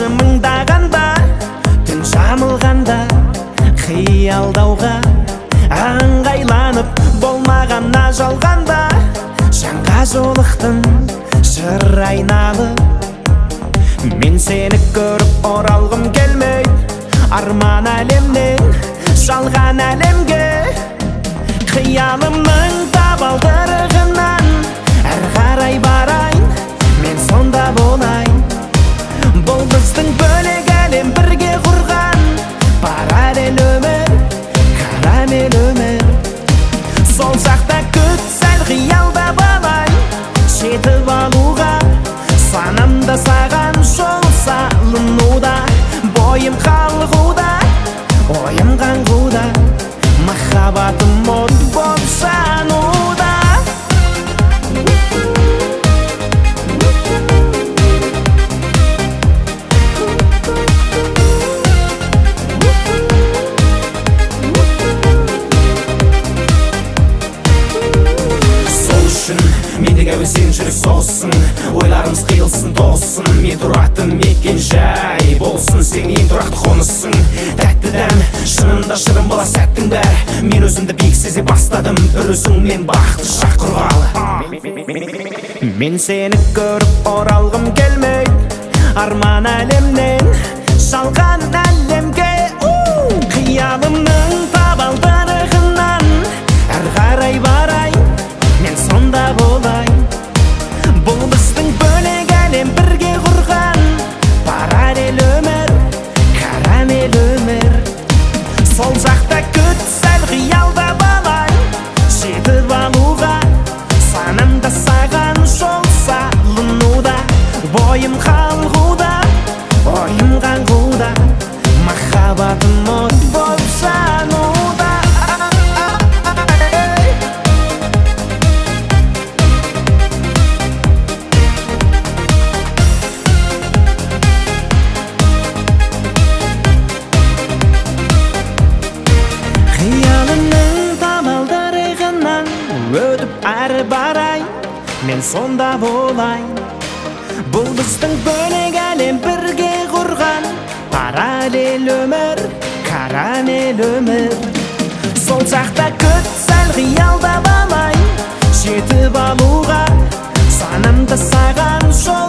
жымыңдағанда, түн жамылғанда, қиялдауға аңғайланып болмағанна жалғанда, жанға жолықтым жыр айналып. Мен сені көріп оралғым келмейді, арман әлемнен жалған әлемге. Қиялымның табалдырығынан әр қарай барайын, мен сонда болайын. Бұл біздің бөлек әлем бірге құрған параллель өмір, карамель өмір. Сол жақта күт сәл қиялда болайын, жетіп алуға санамда саған жол салынуда. Бойым қалғуда, ойым қаңғуда, махаббатым от боп жануда. Сол үшін мендегі әуе сен жүрек соғсын, ойларымыз қиылсын тосын. Мен тұратын мекен жай болсын, сен ең тұрақты қонысың. Тәтті дәм, шынында шырын бола сәттің бәрі. Мен өзімді биік сезе бастадым, бір өзіңмен бақытты шақ құрғалы. Мен сені көріп оралғым келмейді, арман әлемнен жалған әлемге. Қиялымның табалдырығынан әр қарай барайын, мен сонда болайын. Бұл біздің бөлек әлем бірге құрған параллель өмір, карамель өмір. Сол жақта күт сәл қиялда болайын, жетіп алуға санамда саған жол салынуда. Бойым қалғуда, ойым қаңғуда, махаббатым от боп жануда. Қиялымның табалдырығынан өтіп әрі барайын, мен сонда болайын. Бұл біздің бөлек әлем бірге құрған параллель өмір, карамель өмір. Сол жақта күт сәл қиялда болайын, жетіп алуға санамда саған жол